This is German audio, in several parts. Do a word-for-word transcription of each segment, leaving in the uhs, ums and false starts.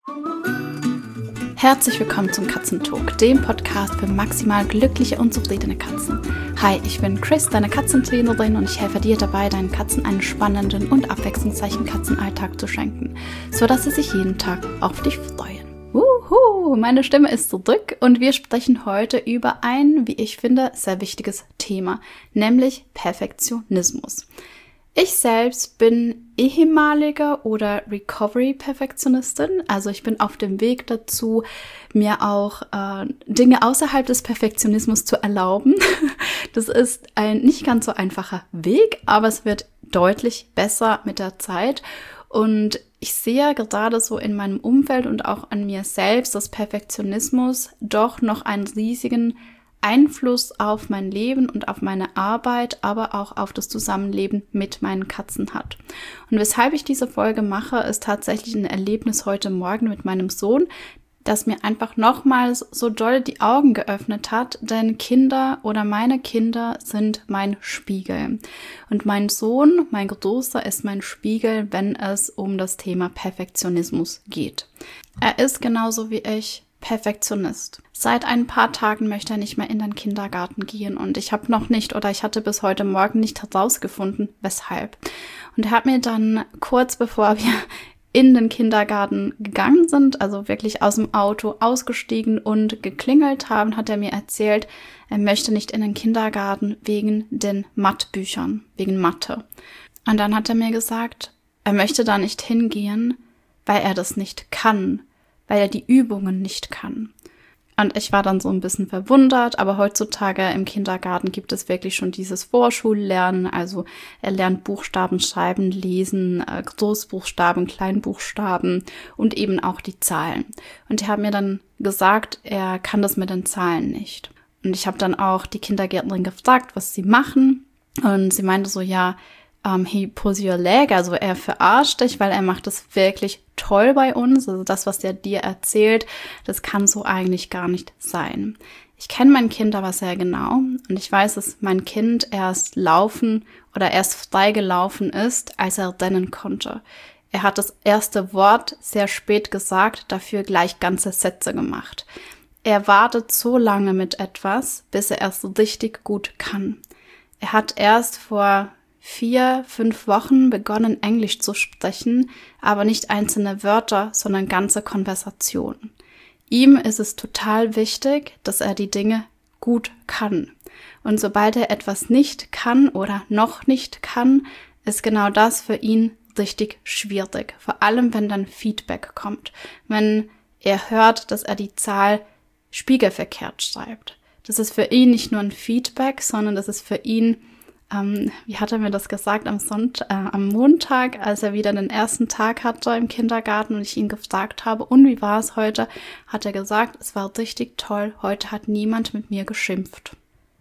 Herzlich willkommen zum Katzentalk, dem Podcast für maximal glückliche und zufriedene Katzen. Hi, ich bin Chris, deine Katzentrainerin, und ich helfe dir dabei, deinen Katzen einen spannenden und abwechslungsreichen Katzenalltag zu schenken, sodass sie sich jeden Tag auf dich freuen. Wuhu, meine Stimme ist zurück und wir sprechen heute über ein, wie ich finde, sehr wichtiges Thema, nämlich Perfektionismus. Ich selbst bin ehemalige oder Recovery-Perfektionistin, also ich bin auf dem Weg dazu, mir auch äh, Dinge außerhalb des Perfektionismus zu erlauben. Das ist ein nicht ganz so einfacher Weg, aber es wird deutlich besser mit der Zeit. Und ich sehe gerade so in meinem Umfeld und auch an mir selbst, dass Perfektionismus doch noch einen riesigen Einfluss auf mein Leben und auf meine Arbeit, aber auch auf das Zusammenleben mit meinen Katzen hat. Und weshalb ich diese Folge mache, ist tatsächlich ein Erlebnis heute Morgen mit meinem Sohn, das mir einfach nochmals so doll die Augen geöffnet hat, denn Kinder oder meine Kinder sind mein Spiegel. Und mein Sohn, mein Großer, ist mein Spiegel, wenn es um das Thema Perfektionismus geht. Er ist genauso wie ich Perfektionist. Seit ein paar Tagen möchte er nicht mehr in den Kindergarten gehen und ich habe noch nicht oder ich hatte bis heute Morgen nicht herausgefunden, weshalb. Und er hat mir dann kurz bevor wir in den Kindergarten gegangen sind, also wirklich aus dem Auto ausgestiegen und geklingelt haben, hat er mir erzählt, er möchte nicht in den Kindergarten wegen den Mathebüchern, wegen Mathe. Und dann hat er mir gesagt, er möchte da nicht hingehen, weil er das nicht kann, weil er die Übungen nicht kann. Und ich war dann so ein bisschen verwundert, aber heutzutage im Kindergarten gibt es wirklich schon dieses Vorschullernen, also er lernt Buchstaben schreiben, lesen, Großbuchstaben, Kleinbuchstaben und eben auch die Zahlen. Und er hat mir dann gesagt, er kann das mit den Zahlen nicht. Und ich habe dann auch die Kindergärtnerin gefragt, was sie machen, und sie meinte so, ja, Um, he pulls your leg, also er verarscht dich, weil er macht das wirklich toll bei uns. Also das, was er dir erzählt, das kann so eigentlich gar nicht sein. Ich kenne mein Kind aber sehr genau und ich weiß, dass mein Kind erst laufen oder erst frei gelaufen ist, als er rennen konnte. Er hat das erste Wort sehr spät gesagt, dafür gleich ganze Sätze gemacht. Er wartet so lange mit etwas, bis er erst richtig gut kann. Er hat erst vor vier, fünf Wochen begonnen, Englisch zu sprechen, aber nicht einzelne Wörter, sondern ganze Konversationen. Ihm ist es total wichtig, dass er die Dinge gut kann. Und sobald er etwas nicht kann oder noch nicht kann, ist genau das für ihn richtig schwierig. Vor allem, wenn dann Feedback kommt. Wenn er hört, dass er die Zahl spiegelverkehrt schreibt. Das ist für ihn nicht nur ein Feedback, sondern das ist für ihn, Ähm, wie hat er mir das gesagt, am Sonntag, äh, am Montag, als er wieder den ersten Tag hatte im Kindergarten und ich ihn gefragt habe, und wie war es heute, hat er gesagt, es war richtig toll, heute hat niemand mit mir geschimpft.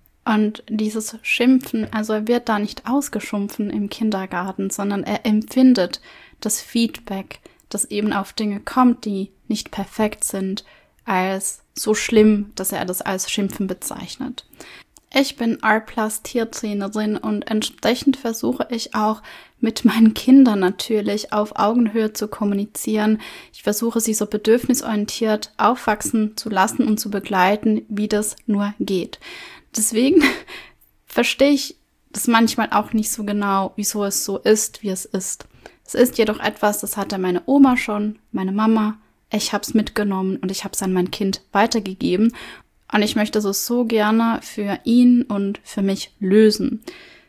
Und dieses Schimpfen, also er wird da nicht ausgeschimpfen im Kindergarten, sondern er empfindet das Feedback, das eben auf Dinge kommt, die nicht perfekt sind, als so schlimm, dass er das als Schimpfen bezeichnet. Ich bin R Plus Tiertrainerin und entsprechend versuche ich auch mit meinen Kindern natürlich auf Augenhöhe zu kommunizieren. Ich versuche sie so bedürfnisorientiert aufwachsen zu lassen und zu begleiten, wie das nur geht. Deswegen verstehe ich das manchmal auch nicht so genau, wieso es so ist, wie es ist. Es ist jedoch etwas, das hatte meine Oma schon, meine Mama. Ich habe es mitgenommen und ich habe es an mein Kind weitergegeben. Und ich möchte es so gerne für ihn und für mich lösen.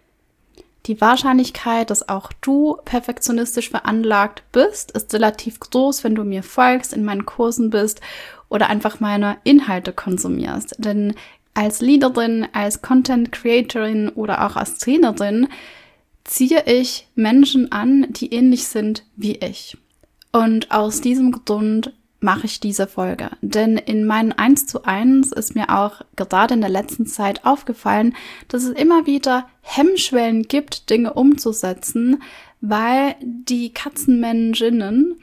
Die Wahrscheinlichkeit, dass auch du perfektionistisch veranlagt bist, ist relativ groß, wenn du mir folgst, in meinen Kursen bist oder einfach meine Inhalte konsumierst. Denn als Leaderin, als Content Creatorin oder auch als Trainerin ziehe ich Menschen an, die ähnlich sind wie ich. Und aus diesem Grund mache ich diese Folge. Denn in meinen eins zu eins ist mir auch gerade in der letzten Zeit aufgefallen, dass es immer wieder Hemmschwellen gibt, Dinge umzusetzen, weil die Katzenmanaginnen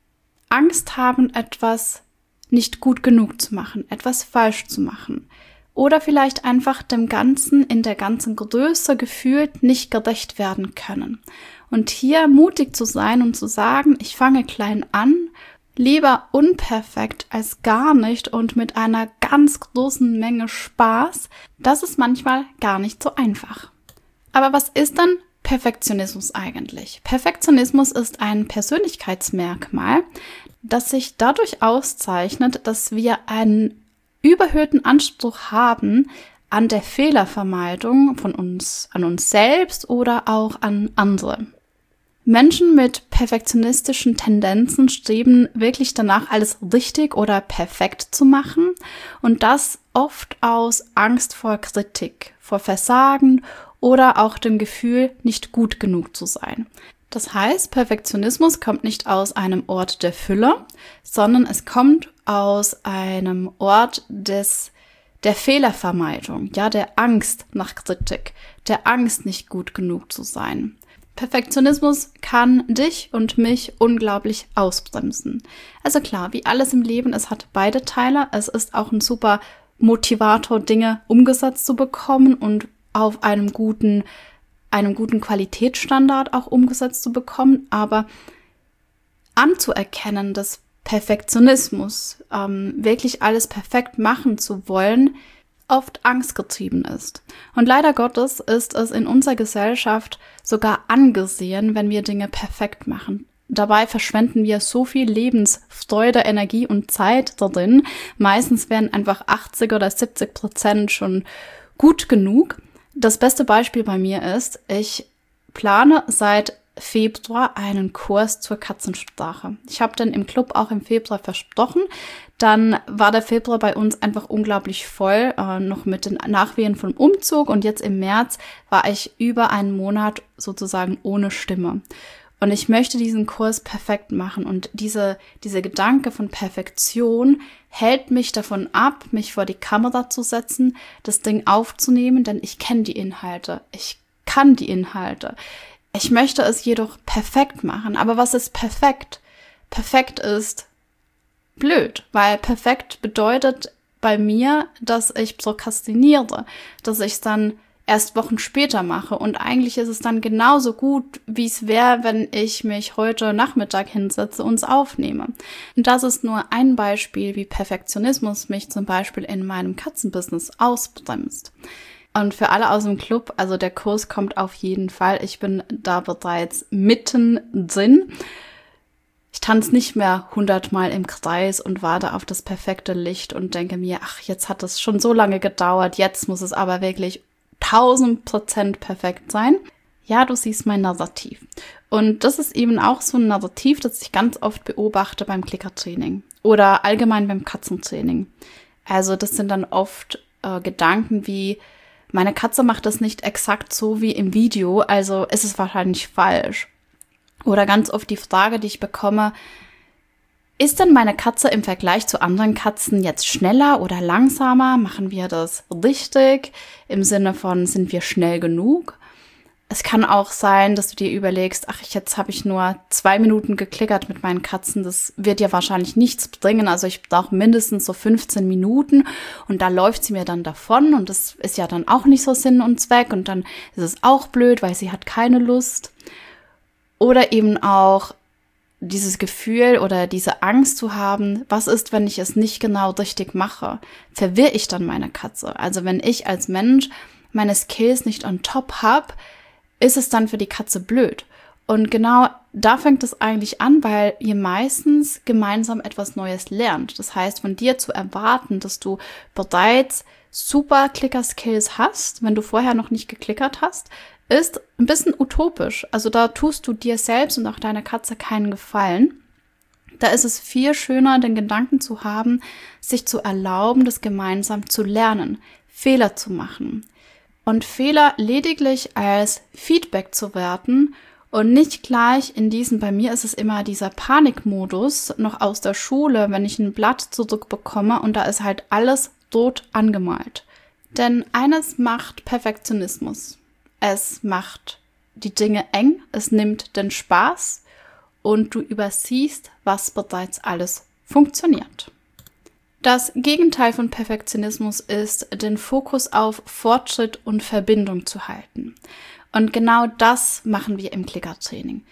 Angst haben, etwas nicht gut genug zu machen, etwas falsch zu machen. Oder vielleicht einfach dem Ganzen in der ganzen Größe gefühlt nicht gerecht werden können. Und hier mutig zu sein und zu sagen, ich fange klein an, Lieber unperfekt als gar nicht und mit einer ganz großen Menge Spaß. Das ist manchmal gar nicht so einfach. Aber was ist dann Perfektionismus eigentlich? Perfektionismus ist ein Persönlichkeitsmerkmal, das sich dadurch auszeichnet, dass wir einen überhöhten Anspruch haben an der Fehlervermeidung von uns, an uns selbst oder auch an andere. Menschen mit perfektionistischen Tendenzen streben wirklich danach, alles richtig oder perfekt zu machen und das oft aus Angst vor Kritik, vor Versagen oder auch dem Gefühl, nicht gut genug zu sein. Das heißt, Perfektionismus kommt nicht aus einem Ort der Fülle, sondern es kommt aus einem Ort des der Fehlervermeidung, ja, der Angst nach Kritik, der Angst, nicht gut genug zu sein. Perfektionismus kann dich und mich unglaublich ausbremsen. Also klar, wie alles im Leben, es hat beide Teile. Es ist auch ein super Motivator, Dinge umgesetzt zu bekommen und auf einem guten, einem guten Qualitätsstandard auch umgesetzt zu bekommen. Aber anzuerkennen, dass Perfektionismus, ähm, wirklich alles perfekt machen zu wollen, oft angstgetrieben ist. Und leider Gottes ist es in unserer Gesellschaft sogar angesehen, wenn wir Dinge perfekt machen. Dabei verschwenden wir so viel Lebensfreude, Energie und Zeit darin. Meistens werden einfach achtzig oder siebzig Prozent schon gut genug. Das beste Beispiel bei mir ist, ich plane seit Februar einen Kurs zur Katzensprache. Ich habe den im Club auch im Februar versprochen. Dann war der Februar bei uns einfach unglaublich voll, äh, noch mit den Nachwehen vom Umzug. Und jetzt im März war ich über einen Monat sozusagen ohne Stimme. Und ich möchte diesen Kurs perfekt machen. Und diese, diese Gedanke von Perfektion hält mich davon ab, mich vor die Kamera zu setzen, das Ding aufzunehmen, denn ich kenne die Inhalte. Ich kann die Inhalte. Ich möchte es jedoch perfekt machen. Aber was ist perfekt? Perfekt ist blöd, weil perfekt bedeutet bei mir, dass ich prokrastiniere, dass ich es dann erst Wochen später mache. Und eigentlich ist es dann genauso gut, wie es wäre, wenn ich mich heute Nachmittag hinsetze und es aufnehme. Und das ist nur ein Beispiel, wie Perfektionismus mich zum Beispiel in meinem Katzenbusiness ausbremst. Und für alle aus dem Club, also der Kurs kommt auf jeden Fall. Ich bin da bereits mittendrin. Ich tanze nicht mehr hundertmal im Kreis und warte auf das perfekte Licht und denke mir, ach, jetzt hat es schon so lange gedauert, jetzt muss es aber wirklich tausend Prozent perfekt sein. Ja, du siehst mein Narrativ. Und das ist eben auch so ein Narrativ, das ich ganz oft beobachte beim Klickertraining oder allgemein beim Katzentraining. Also das sind dann oft äh, Gedanken wie, meine Katze macht das nicht exakt so wie im Video, also ist es wahrscheinlich falsch. Oder ganz oft die Frage, die ich bekomme, ist denn meine Katze im Vergleich zu anderen Katzen jetzt schneller oder langsamer? Machen wir das richtig? Im Sinne von, sind wir schnell genug? Es kann auch sein, dass du dir überlegst, ach, jetzt habe ich nur zwei Minuten geklickert mit meinen Katzen. Das wird ja wahrscheinlich nichts bringen. Also ich brauche mindestens so fünfzehn Minuten und da läuft sie mir dann davon und das ist ja dann auch nicht so Sinn und Zweck und dann ist es auch blöd, weil sie hat keine Lust. Oder eben auch dieses Gefühl oder diese Angst zu haben, was ist, wenn ich es nicht genau richtig mache? Verwirre ich dann meine Katze? Also wenn ich als Mensch meine Skills nicht on top habe, ist es dann für die Katze blöd. Und genau da fängt es eigentlich an, weil ihr meistens gemeinsam etwas Neues lernt. Das heißt, von dir zu erwarten, dass du bereits super Clicker-Skills hast, wenn du vorher noch nicht geklickert hast, ist ein bisschen utopisch. Also da tust du dir selbst und auch deiner Katze keinen Gefallen. Da ist es viel schöner, den Gedanken zu haben, sich zu erlauben, das gemeinsam zu lernen, Fehler zu machen. Und Fehler lediglich als Feedback zu werten und nicht gleich in diesem, bei mir ist es immer dieser Panikmodus, noch aus der Schule, wenn ich ein Blatt zurückbekomme und da ist halt alles rot angemalt. Denn eines macht Perfektionismus. Es macht die Dinge eng, es nimmt den Spaß und du übersiehst, was bereits alles funktioniert. Das Gegenteil von Perfektionismus ist, den Fokus auf Fortschritt und Verbindung zu halten. Und genau das machen wir im Klickertraining.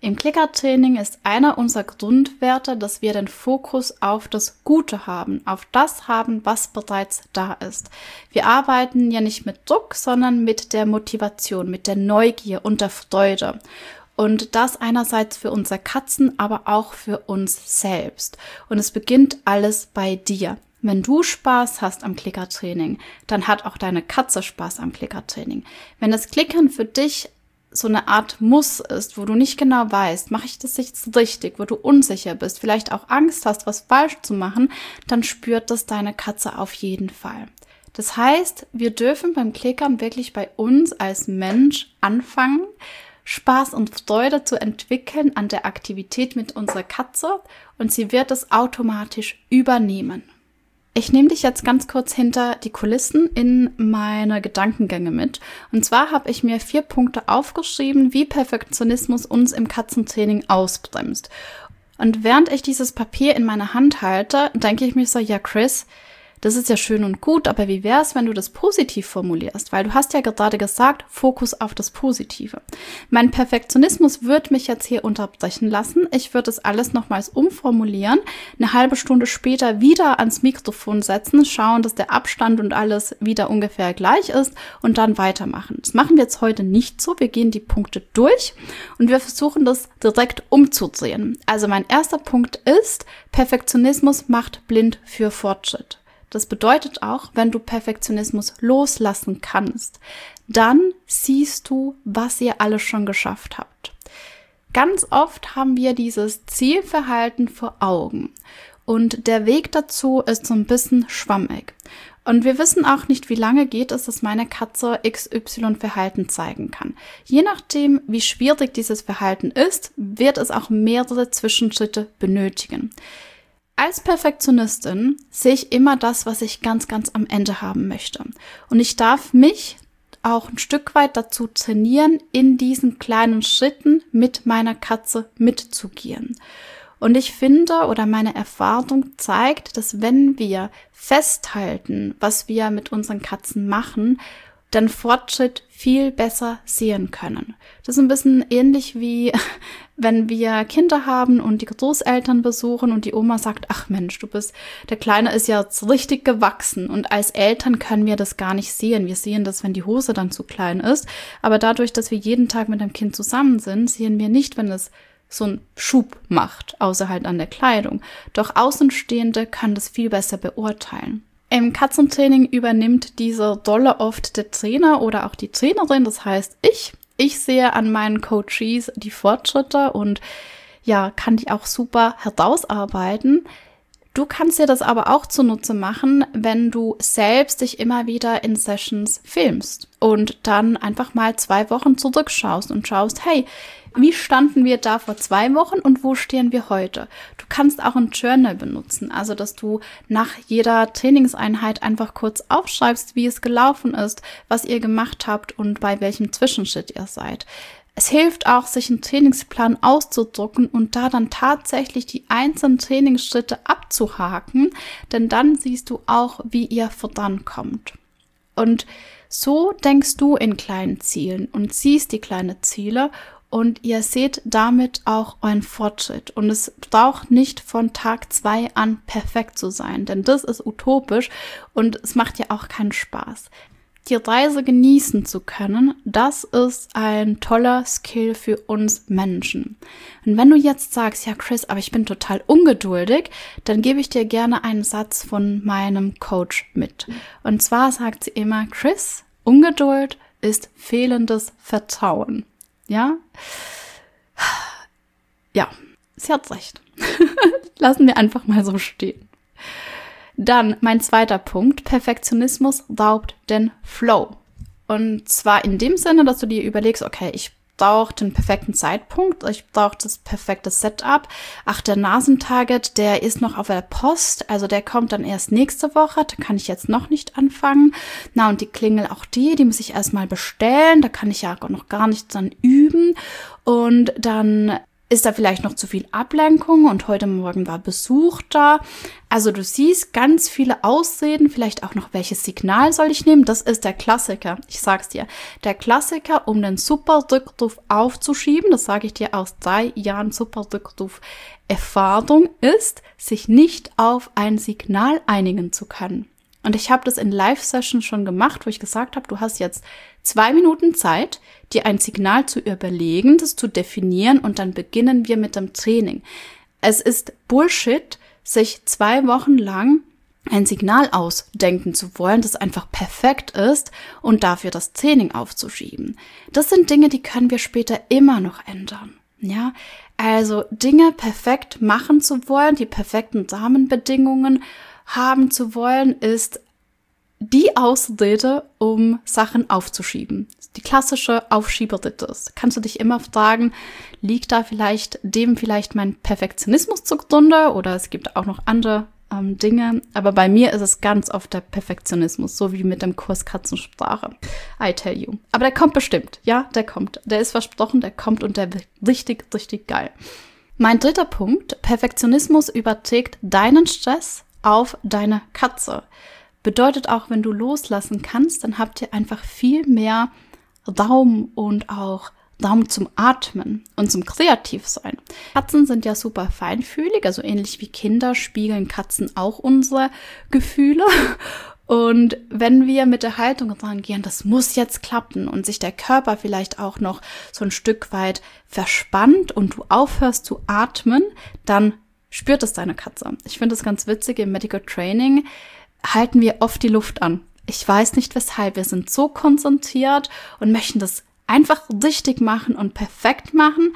Im Klickertraining ist einer unserer Grundwerte, dass wir den Fokus auf das Gute haben, auf das haben, was bereits da ist. Wir arbeiten ja nicht mit Druck, sondern mit der Motivation, mit der Neugier und der Freude. Und das einerseits für unsere Katzen, aber auch für uns selbst. Und es beginnt alles bei dir. Wenn du Spaß hast am Klickertraining, dann hat auch deine Katze Spaß am Klickertraining. Wenn das Klickern für dich so eine Art Muss ist, wo du nicht genau weißt, mache ich das jetzt richtig, wo du unsicher bist, vielleicht auch Angst hast, was falsch zu machen, dann spürt das deine Katze auf jeden Fall. Das heißt, wir dürfen beim Klickern wirklich bei uns als Mensch anfangen, Spaß und Freude zu entwickeln an der Aktivität mit unserer Katze und sie wird es automatisch übernehmen. Ich nehme dich jetzt ganz kurz hinter die Kulissen in meine Gedankengänge mit. Und zwar habe ich mir vier Punkte aufgeschrieben, wie Perfektionismus uns im Katzentraining ausbremst. Und während ich dieses Papier in meiner Hand halte, denke ich mir so, ja Chris, das ist ja schön und gut, aber wie wäre es, wenn du das positiv formulierst? Weil du hast ja gerade gesagt, Fokus auf das Positive. Mein Perfektionismus wird mich jetzt hier unterbrechen lassen. Ich würde es alles nochmals umformulieren, eine halbe Stunde später wieder ans Mikrofon setzen, schauen, dass der Abstand und alles wieder ungefähr gleich ist und dann weitermachen. Das machen wir jetzt heute nicht so. Wir gehen die Punkte durch und wir versuchen das direkt umzudrehen. Also mein erster Punkt ist, Perfektionismus macht blind für Fortschritt. Das bedeutet auch, wenn du Perfektionismus loslassen kannst, dann siehst du, was ihr alles schon geschafft habt. Ganz oft haben wir dieses Zielverhalten vor Augen und der Weg dazu ist so ein bisschen schwammig. Und wir wissen auch nicht, wie lange geht es, dass meine Katze X Y-Verhalten zeigen kann. Je nachdem, wie schwierig dieses Verhalten ist, wird es auch mehrere Zwischenschritte benötigen. Als Perfektionistin sehe ich immer das, was ich ganz, ganz am Ende haben möchte. Und ich darf mich auch ein Stück weit dazu trainieren, in diesen kleinen Schritten mit meiner Katze mitzugehen. Und ich finde, oder meine Erfahrung zeigt, dass wenn wir festhalten, was wir mit unseren Katzen machen, den Fortschritt viel besser sehen können. Das ist ein bisschen ähnlich wie, wenn wir Kinder haben und die Großeltern besuchen und die Oma sagt, ach Mensch, du bist, der Kleine ist ja jetzt richtig gewachsen. Und als Eltern können wir das gar nicht sehen. Wir sehen das, wenn die Hose dann zu klein ist. Aber dadurch, dass wir jeden Tag mit dem Kind zusammen sind, sehen wir nicht, wenn es so einen Schub macht, außer halt an der Kleidung. Doch Außenstehende können das viel besser beurteilen. Im Katzentraining übernimmt diese Rolle oft der Trainer oder auch die Trainerin, das heißt ich. Ich sehe an meinen Coaches die Fortschritte und ja, kann die auch super herausarbeiten. Du kannst dir das aber auch zunutze machen, wenn du selbst dich immer wieder in Sessions filmst und dann einfach mal zwei Wochen zurückschaust und schaust, hey, wie standen wir da vor zwei Wochen und wo stehen wir heute? Du kannst auch ein Journal benutzen, also dass du nach jeder Trainingseinheit einfach kurz aufschreibst, wie es gelaufen ist, was ihr gemacht habt und bei welchem Zwischenschritt ihr seid. Es hilft auch, sich einen Trainingsplan auszudrucken und da dann tatsächlich die einzelnen Trainingsschritte abzuhaken, denn dann siehst du auch, wie ihr vorankommt. Und so denkst du in kleinen Zielen und siehst die kleinen Ziele und ihr seht damit auch euren Fortschritt. Und es braucht nicht von Tag zwei an perfekt zu sein, denn das ist utopisch und es macht ja auch keinen Spaß. Die Reise genießen zu können, das ist ein toller Skill für uns Menschen. Und wenn du jetzt sagst, ja Chris, aber ich bin total ungeduldig, dann gebe ich dir gerne einen Satz von meinem Coach mit. Und zwar sagt sie immer, Chris, Ungeduld ist fehlendes Vertrauen. Ja? Ja, sie hat recht. Lassen wir einfach mal so stehen. Dann mein zweiter Punkt, Perfektionismus raubt den Flow. Und zwar in dem Sinne, dass du dir überlegst, okay, ich brauche den perfekten Zeitpunkt, ich brauche das perfekte Setup. Ach, der Nasentarget, der ist noch auf der Post, also der kommt dann erst nächste Woche, da kann ich jetzt noch nicht anfangen. Na, und die Klingel auch die, die muss ich erstmal bestellen, da kann ich ja noch gar nicht dann üben. Und dann Ist da vielleicht noch zu viel Ablenkung und heute Morgen war Besuch da? Also du siehst ganz viele Ausreden, vielleicht auch noch, welches Signal soll ich nehmen? Das ist der Klassiker, ich sag's dir. Der Klassiker, um den Super-Rückruf aufzuschieben, das sage ich dir aus drei Jahren Super-Rückruf-Erfahrung, ist, sich nicht auf ein Signal einigen zu können. Und ich habe das in Live-Sessions schon gemacht, wo ich gesagt habe, du hast jetzt zwei Minuten Zeit, dir ein Signal zu überlegen, das zu definieren und dann beginnen wir mit dem Training. Es ist Bullshit, sich zwei Wochen lang ein Signal ausdenken zu wollen, das einfach perfekt ist und dafür das Training aufzuschieben. Das sind Dinge, die können wir später immer noch ändern. Ja, also Dinge perfekt machen zu wollen, die perfekten Rahmenbedingungen haben zu wollen, ist die Ausrede, um Sachen aufzuschieben. Die klassische Aufschieberitte. Kannst du dich immer fragen, liegt da vielleicht dem vielleicht mein Perfektionismus zugrunde oder es gibt auch noch andere ähm, Dinge. Aber bei mir ist es ganz oft der Perfektionismus, so wie mit dem Kurs Katzensprache. I tell you. Aber der kommt bestimmt. Ja, der kommt. Der ist versprochen, der kommt und der wird richtig, richtig geil. Mein dritter Punkt, Perfektionismus überträgt deinen Stress auf deine Katze. Bedeutet auch, wenn du loslassen kannst, dann habt ihr einfach viel mehr Raum und auch Raum zum Atmen und zum Kreativsein. Katzen sind ja super feinfühlig, also ähnlich wie Kinder spiegeln Katzen auch unsere Gefühle. Und wenn wir mit der Haltung rangehen, das muss jetzt klappen und sich der Körper vielleicht auch noch so ein Stück weit verspannt und du aufhörst zu atmen, dann spürt es deine Katze. Ich finde es ganz witzig, im Medical Training halten wir oft die Luft an. Ich weiß nicht weshalb. Wir sind so konzentriert und möchten das einfach richtig machen und perfekt machen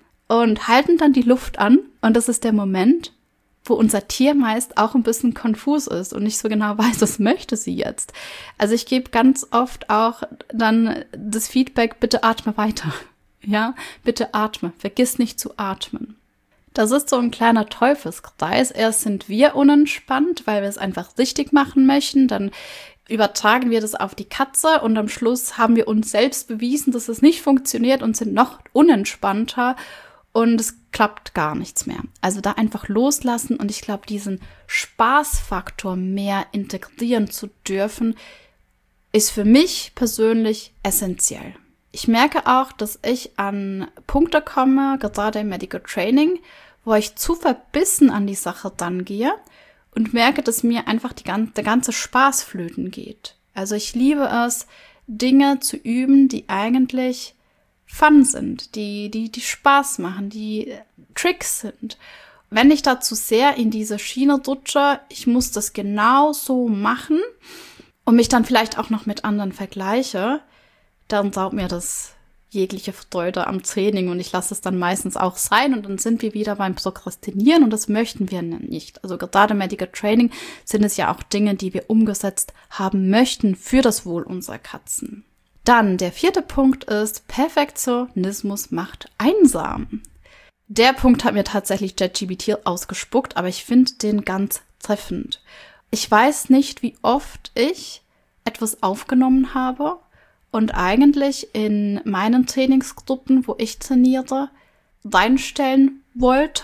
und halten dann die Luft an. Und das ist der Moment, wo unser Tier meist auch ein bisschen konfus ist und nicht so genau weiß, was möchte sie jetzt. Also ich gebe ganz oft auch dann das Feedback, bitte atme weiter. Ja, bitte atme. Vergiss nicht zu atmen. Das ist so ein kleiner Teufelskreis. Erst sind wir unentspannt, weil wir es einfach richtig machen möchten. Dann übertragen wir das auf die Katze und am Schluss haben wir uns selbst bewiesen, dass es nicht funktioniert und sind noch unentspannter und es klappt gar nichts mehr. Also da einfach loslassen und ich glaube, diesen Spaßfaktor mehr integrieren zu dürfen, ist für mich persönlich essentiell. Ich merke auch, dass ich an Punkte komme, gerade im Medical Training, wo ich zu verbissen an die Sache dann gehe und merke, dass mir einfach die ganze, der ganze Spaß flöten geht. Also ich liebe es, Dinge zu üben, die eigentlich Fun sind, die, die, die Spaß machen, die Tricks sind. Wenn ich da zu sehr in diese Schiene rutsche, ich muss das genau so machen und mich dann vielleicht auch noch mit anderen vergleiche, dann raubt mir das jegliche Freude am Training und ich lasse es dann meistens auch sein und dann sind wir wieder beim Prokrastinieren und das möchten wir nicht. Also gerade im Medical Training sind es ja auch Dinge, die wir umgesetzt haben möchten für das Wohl unserer Katzen. Dann der vierte Punkt ist, Perfektionismus macht einsam. Der Punkt hat mir tatsächlich ChatGPT ausgespuckt, aber ich finde den ganz treffend. Ich weiß nicht, wie oft ich etwas aufgenommen habe und eigentlich in meinen Trainingsgruppen, wo ich trainiere, reinstellen wollte,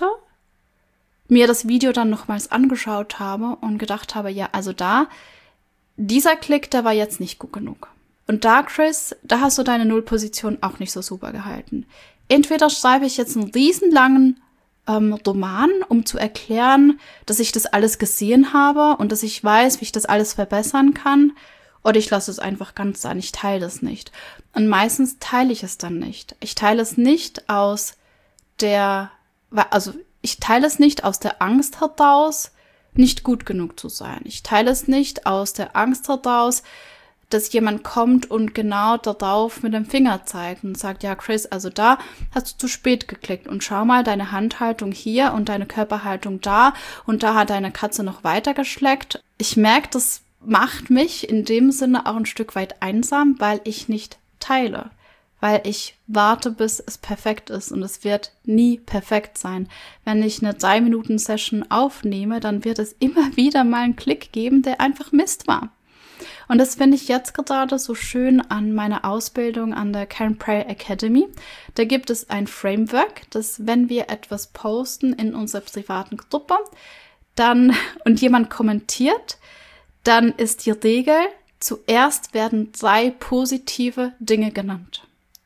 mir das Video dann nochmals angeschaut habe und gedacht habe, ja, also da, dieser Klick, der war jetzt nicht gut genug. Und da, Chris, da hast du deine Nullposition auch nicht so super gehalten. Entweder schreibe ich jetzt einen riesenlangen ähm, Roman, um zu erklären, dass ich das alles gesehen habe und dass ich weiß, wie ich das alles verbessern kann, oder ich lasse es einfach ganz sein, ich teile das nicht. Und meistens teile ich es dann nicht. Ich teile es nicht aus der, also ich teile es nicht aus der Angst heraus, nicht gut genug zu sein. Ich teile es nicht aus der Angst heraus, dass jemand kommt und genau darauf mit dem Finger zeigt und sagt, ja Chris, also da hast du zu spät geklickt und schau mal deine Handhaltung hier und deine Körperhaltung da und da hat deine Katze noch weiter geschleckt. Ich merke, das macht mich in dem Sinne auch ein Stück weit einsam, weil ich nicht teile, weil ich warte, bis es perfekt ist und es wird nie perfekt sein. Wenn ich eine drei Minuten Session aufnehme, dann wird es immer wieder mal einen Klick geben, der einfach Mist war. Und das finde ich jetzt gerade so schön an meiner Ausbildung an der Karen Prey Academy. Da gibt es ein Framework, dass wenn wir etwas posten in unserer privaten Gruppe, dann und jemand kommentiert, dann ist die Regel, zuerst werden drei positive Dinge genannt.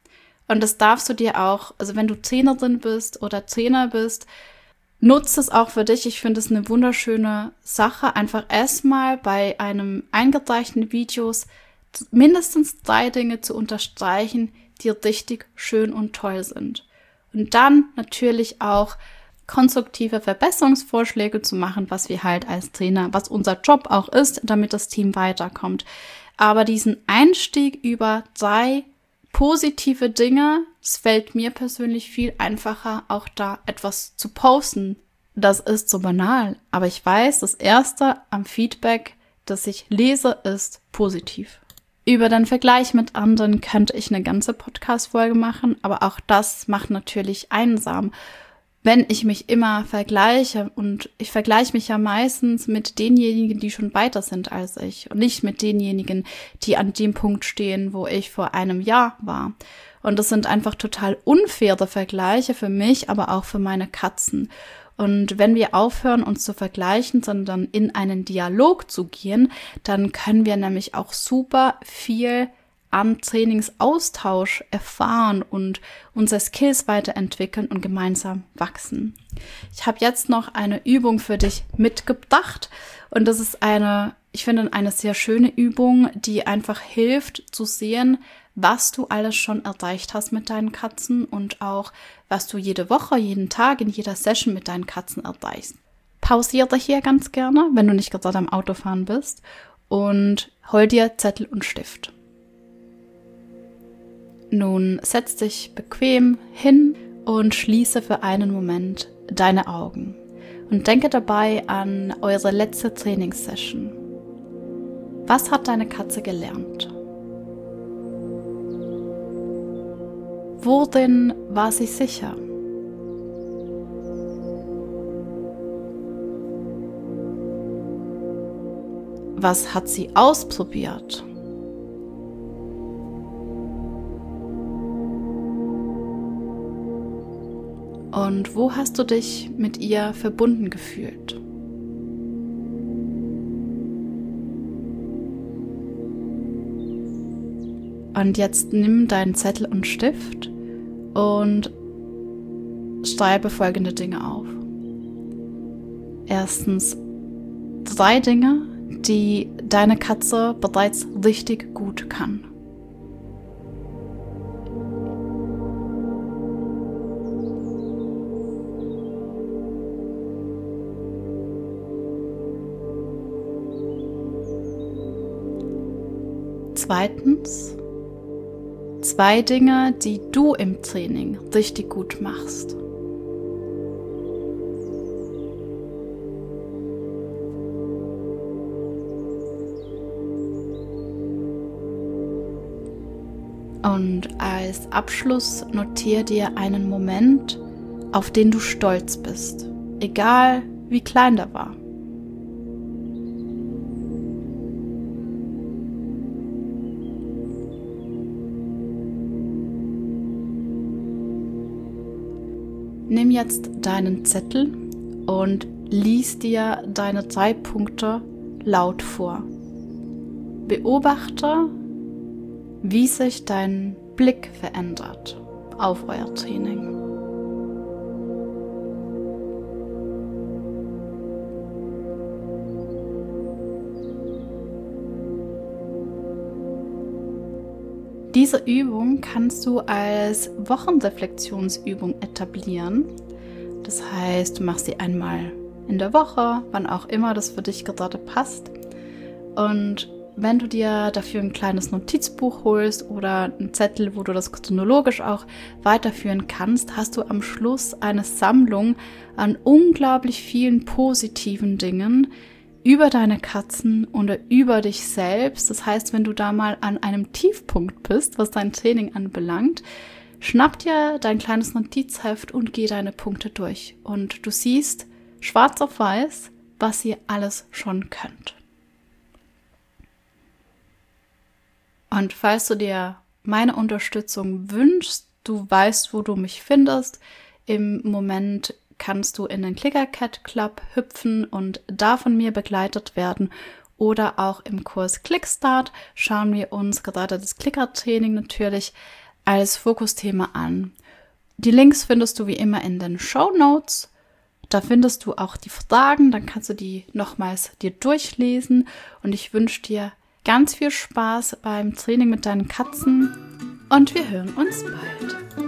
Und das darfst du dir auch, also wenn du Trainerin bist oder Trainer bist, nutzt es auch für dich. Ich finde es eine wunderschöne Sache, einfach erstmal bei einem eingereichten Videos mindestens drei Dinge zu unterstreichen, die richtig schön und toll sind. Und dann natürlich auch konstruktive Verbesserungsvorschläge zu machen, was wir halt als Trainer, was unser Job auch ist, damit das Team weiterkommt. Aber diesen Einstieg über drei positive Dinge, es fällt mir persönlich viel einfacher, auch da etwas zu posten. Das ist so banal, aber ich weiß, das Erste am Feedback, das ich lese, ist positiv. Über den Vergleich mit anderen könnte ich eine ganze Podcast-Folge machen, aber auch das macht natürlich einsam. Wenn ich mich immer vergleiche, und ich vergleiche mich ja meistens mit denjenigen, die schon weiter sind als ich und nicht mit denjenigen, die an dem Punkt stehen, wo ich vor einem Jahr war. Und das sind einfach total unfaire Vergleiche für mich, aber auch für meine Katzen. Und wenn wir aufhören, uns zu vergleichen, sondern in einen Dialog zu gehen, dann können wir nämlich auch super viel am Trainingsaustausch erfahren und unsere Skills weiterentwickeln und gemeinsam wachsen. Ich habe jetzt noch eine Übung für dich mitgebracht und das ist eine, ich finde, eine sehr schöne Übung, die einfach hilft zu sehen, was du alles schon erreicht hast mit deinen Katzen und auch, was du jede Woche, jeden Tag, in jeder Session mit deinen Katzen erreichst. Pausiere hier ganz gerne, wenn du nicht gerade am Autofahren bist, und hol dir Zettel und Stift. Nun setz dich bequem hin und schließe für einen Moment deine Augen und denke dabei an eure letzte Trainingssession. Was hat deine Katze gelernt? Worin war sie sicher? Was hat sie ausprobiert? Und wo hast du dich mit ihr verbunden gefühlt? Und jetzt nimm deinen Zettel und Stift und schreibe folgende Dinge auf. Erstens, drei Dinge, die deine Katze bereits richtig gut kann. Zweitens, zwei Dinge, die du im Training richtig gut machst. Und als Abschluss notiere dir einen Moment, auf den du stolz bist, egal wie klein der war. Nimm jetzt deinen Zettel und lies dir deine drei Punkte laut vor. Beobachte, wie sich dein Blick verändert auf euer Training. Diese Übung kannst du als Wochenreflexionsübung etablieren. Das heißt, du machst sie einmal in der Woche, wann auch immer das für dich gerade passt. Und wenn du dir dafür ein kleines Notizbuch holst oder einen Zettel, wo du das chronologisch auch weiterführen kannst, hast du am Schluss eine Sammlung an unglaublich vielen positiven Dingen über deine Katzen oder über dich selbst. Das heißt, wenn du da mal an einem Tiefpunkt bist, was dein Training anbelangt, schnapp dir dein kleines Notizheft und geh deine Punkte durch. Und du siehst schwarz auf weiß, was ihr alles schon könnt. Und falls du dir meine Unterstützung wünschst, du weißt, wo du mich findest. Im Moment kannst du in den Clicker Cat Club hüpfen und da von mir begleitet werden. Oder auch im Kurs Clickstart schauen wir uns gerade das Clicker-Training natürlich als Fokusthema an. Die Links findest du wie immer in den Shownotes. Da findest du auch die Fragen, dann kannst du die nochmals dir durchlesen. Und ich wünsche dir ganz viel Spaß beim Training mit deinen Katzen und wir hören uns bald.